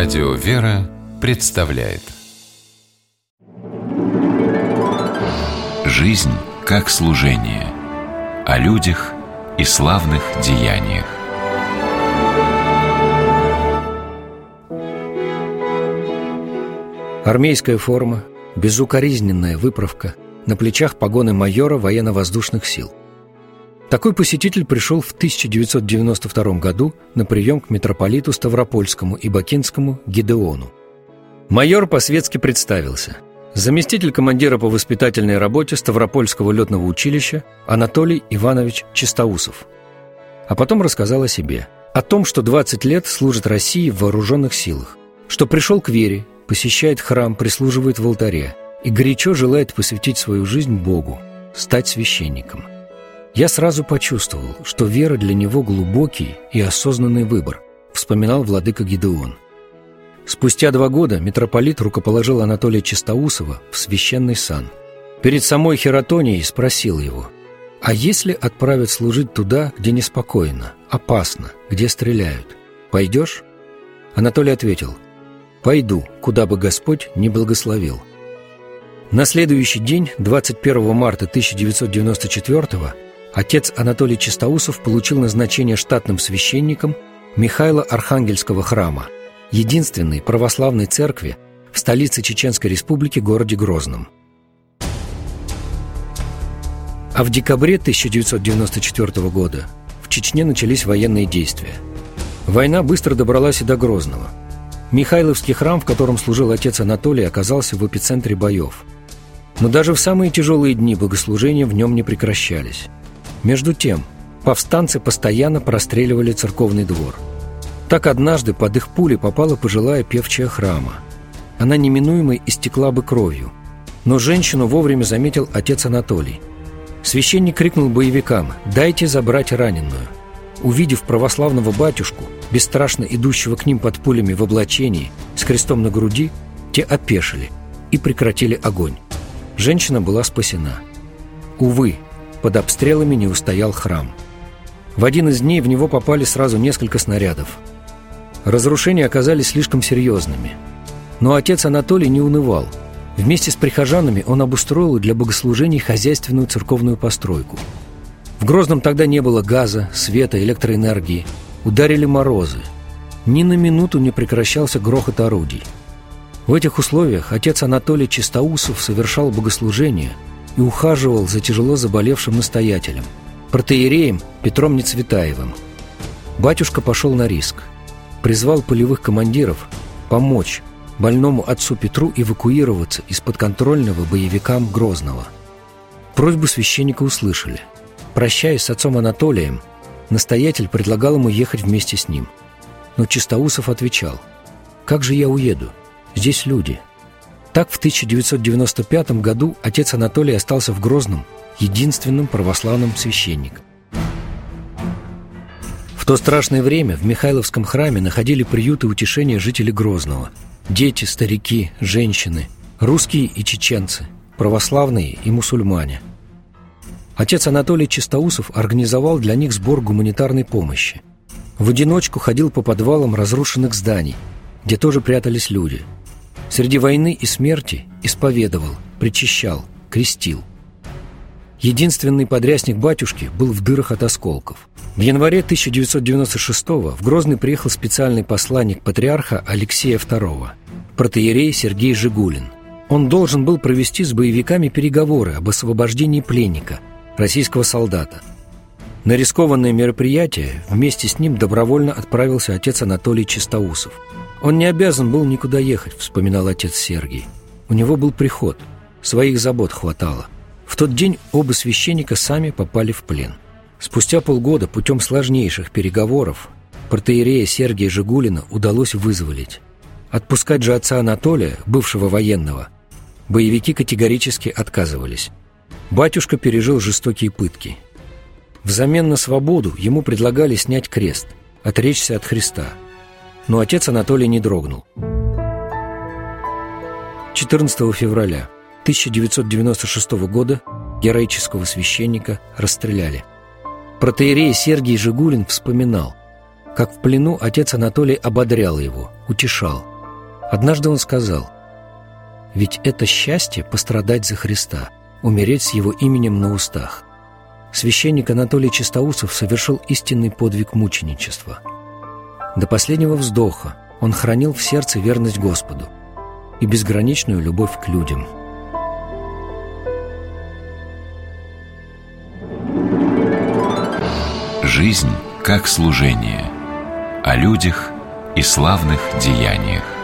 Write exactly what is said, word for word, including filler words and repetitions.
Радио «Вера» представляет «Жизнь как служение» о людях и славных деяниях. Армейская форма, безукоризненная выправка, на плечах погоны майора военно-воздушных сил. Такой посетитель пришел в тысяча девятьсот девяносто втором году на прием к митрополиту Ставропольскому и Бакинскому Гидеону. Майор по-светски представился. Заместитель командира по воспитательной работе Ставропольского летного училища Анатолий Иванович Чистоусов. А потом рассказал о себе. О том, что двадцать лет служит России в вооруженных силах, что пришел к вере, посещает храм, прислуживает в алтаре и горячо желает посвятить свою жизнь Богу, стать священником. «Я сразу почувствовал, что вера для него глубокий и осознанный выбор», вспоминал владыка Гидеон. Спустя два года митрополит рукоположил Анатолия Чистоусова в священный сан. Перед самой хератонией спросил его: «А если отправят служить туда, где неспокойно, опасно, где стреляют, пойдешь?» Анатолий ответил: «Пойду, куда бы Господь ни благословил». На следующий день, двадцать первого марта тысяча девятьсот девяносто четвёртого, отец Анатолий Чистоусов получил назначение штатным священником Михаило-Архангельского храма, единственной православной церкви в столице Чеченской Республики, городе Грозном. А в декабре тысяча девятьсот девяносто четвёртого года в Чечне начались военные действия. Война быстро добралась и до Грозного. Михайловский храм, в котором служил отец Анатолий, оказался в эпицентре боев. Но даже в самые тяжелые дни богослужения в нем не прекращались. Между тем, повстанцы постоянно простреливали церковный двор. Так однажды под их пули попала пожилая певчая храма. Она неминуемо истекла бы кровью. Но женщину вовремя заметил отец Анатолий. Священник крикнул боевикам: «Дайте забрать раненую». Увидев православного батюшку, бесстрашно идущего к ним под пулями в облачении, с крестом на груди, те опешили и прекратили огонь. Женщина была спасена. Увы, под обстрелами не устоял храм. В один из дней в него попали сразу несколько снарядов. Разрушения оказались слишком серьезными. Но отец Анатолий не унывал. Вместе с прихожанами он обустроил для богослужений хозяйственную церковную постройку. В Грозном тогда не было газа, света, электроэнергии. Ударили морозы. Ни на минуту не прекращался грохот орудий. В этих условиях отец Анатолий Чистоусов совершал богослужение и ухаживал за тяжело заболевшим настоятелем, протоиереем Петром Нецветаевым. Батюшка пошел на риск. Призвал полевых командиров помочь больному отцу Петру эвакуироваться из подконтрольного боевикам Грозного. Просьбу священника услышали. Прощаясь с отцом Анатолием, настоятель предлагал ему ехать вместе с ним. Но Чистоусов отвечал: «Как же я уеду? Здесь люди». Так в тысяча девятьсот девяносто пятом году отец Анатолий остался в Грозном единственным православным священником. В то страшное время в Михайловском храме находили приют и утешение жители Грозного: дети, старики, женщины, русские и чеченцы, православные и мусульмане. Отец Анатолий Чистоусов организовал для них сбор гуманитарной помощи. В одиночку ходил по подвалам разрушенных зданий, где тоже прятались люди. Среди войны и смерти исповедовал, причащал, крестил. Единственный подрясник батюшки был в дырах от осколков. В январе тысяча девятьсот девяносто шестого в Грозный приехал специальный посланник патриарха Алексея второго, протоиерей Сергей Жигулин. Он должен был провести с боевиками переговоры об освобождении пленника, российского солдата. На рискованное мероприятие вместе с ним добровольно отправился отец Анатолий Чистоусов. «Он не обязан был никуда ехать», — вспоминал отец Сергий. «У него был приход, своих забот хватало». В тот день оба священника сами попали в плен. Спустя полгода путем сложнейших переговоров протоиерея Сергия Жигулина удалось вызволить. Отпускать же отца Анатолия, бывшего военного, боевики категорически отказывались. Батюшка пережил жестокие пытки. Взамен на свободу ему предлагали снять крест, отречься от Христа. Но отец Анатолий не дрогнул. четырнадцатого февраля тысяча девятьсот девяносто шестого года героического священника расстреляли. Протоиерей Сергий Жигулин вспоминал, как в плену отец Анатолий ободрял его, утешал. Однажды он сказал: «Ведь это счастье пострадать за Христа, умереть с Его именем на устах». Священник Анатолий Чистоусов совершил истинный подвиг мученичества. До последнего вздоха он хранил в сердце верность Господу и безграничную любовь к людям. Жизнь как служение, о людях и славных деяниях.